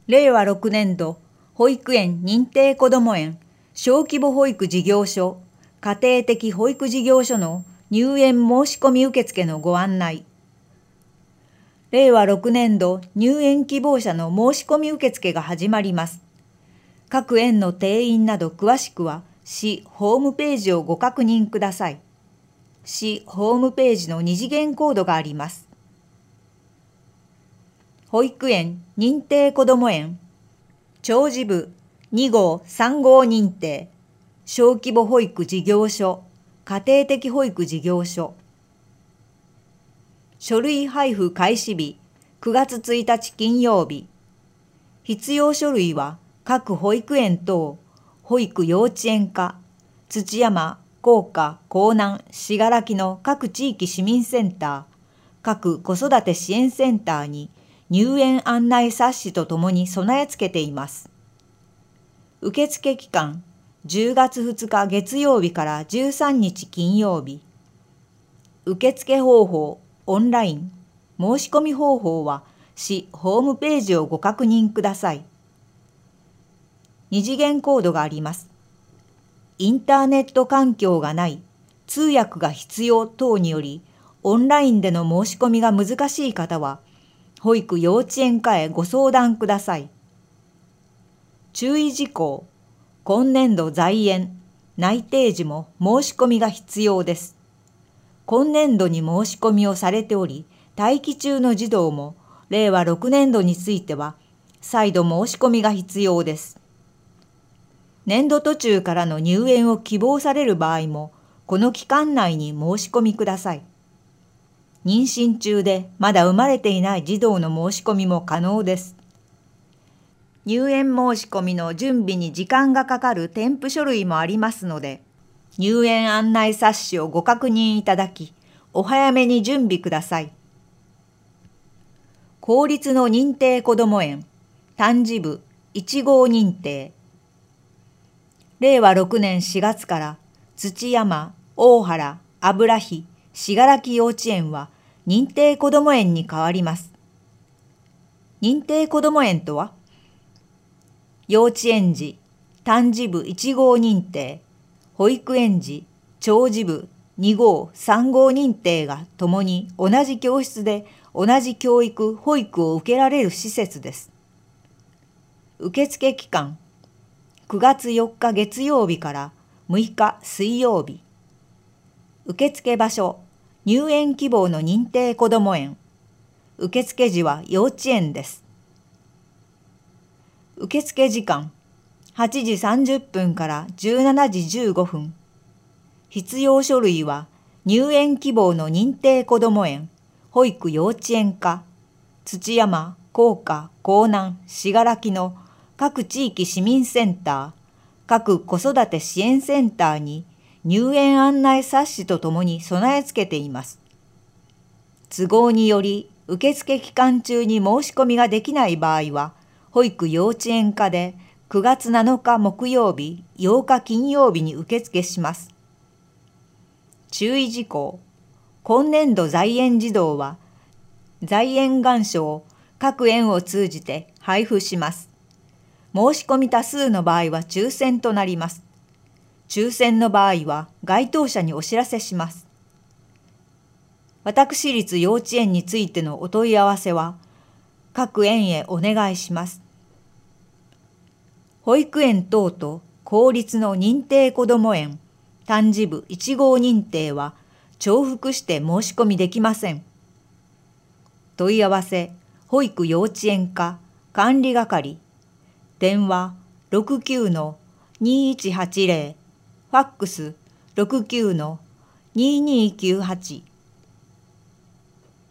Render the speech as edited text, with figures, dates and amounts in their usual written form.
令和6年度保育園認定こども園小規模保育事業所家庭的保育事業所の入園申し込み受付のご案内。令和6年度入園希望者の申し込み受付が始まります。各園の定員など詳しくは市ホームページをご確認ください。市ホームページの2次元コードがあります。保育園認定こども園長寿部2号3号認定小規模保育事業所家庭的保育事業所書類配布開始日9月1日金曜日。必要書類は各保育園等保育幼稚園課土山高架江南信楽の各地域市民センター各子育て支援センターに入園案内冊子とともに備え付けています。受付期間10月2日月曜日から13日金曜日。受付方法オンライン申し込み方法は市ホームページをご確認ください。2次元コードがあります。インターネット環境がない、通訳が必要等によりオンラインでの申し込みが難しい方は保育幼稚園課へご相談ください。注意事項、今年度在園、内定時も申し込みが必要です。今年度に申し込みをされており、待機中の児童も令和6年度については再度申し込みが必要です。年度途中からの入園を希望される場合も、この期間内に申し込みください。妊娠中でまだ生まれていない児童の申し込みも可能です。入園申し込みの準備に時間がかかる添付書類もありますので、入園案内冊子をご確認いただき、お早めに準備ください。公立の認定こども園単児部1号認定。令和6年4月から土山、大原、油木、信楽幼稚園は認定こども園に変わります。認定こども園とは、幼稚園児、単児部1号認定、保育園児、長児部2号、3号認定がともに同じ教室で同じ教育・保育を受けられる施設です。受付期間、9月4日月曜日から6日水曜日。受付場所、入園希望の認定こども園。受付時は幼稚園です。受付時間、8時30分から17時15分。必要書類は入園希望の認定こども園、保育幼稚園課、土山、高架、江南、信楽の各地域市民センター、各子育て支援センターに入園案内冊子とともに備え付けています。都合により受付期間中に申し込みができない場合は、保育幼稚園課で9月7日木曜日、8日金曜日に受付します。注意事項、今年度在園児童は、在園願書を各園を通じて配布します。申し込み多数の場合は抽選となります。抽選の場合は該当者にお知らせします。私立幼稚園についてのお問い合わせは、各園へお願いします。保育園等と公立の認定こども園、単児部1号認定は重複して申し込みできません。問い合わせ、保育幼稚園課管理係、電話 69-2180、ファックス 69-2298